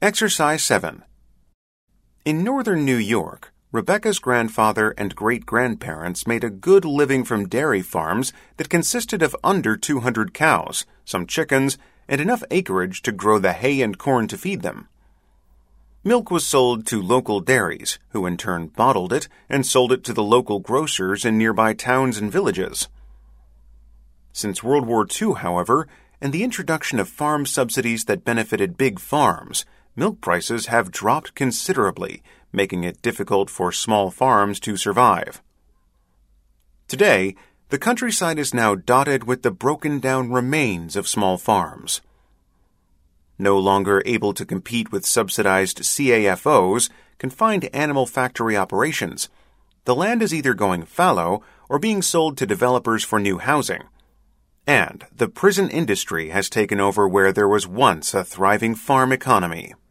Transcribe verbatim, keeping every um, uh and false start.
Exercise seven. In northern New York, Rebecca's grandfather and great-grandparents made a good living from dairy farms that consisted of under two hundred cows, some chickens, and enough acreage to grow the hay and corn to feed them. Milk was sold to local dairies, who in turn bottled it and sold it to the local grocers in nearby towns and villages. Since World War Two, however, and the introduction of farm subsidies that benefited big farms, milk prices have dropped considerably, making it difficult for small farms to survive. Today, the countryside is now dotted with the broken-down remains of small farms. No longer able to compete with subsidized C A F Os, confined animal factory operations, the land is either going fallow or being sold to developers for new housing. And the prison industry has taken over where there was once a thriving farm economy.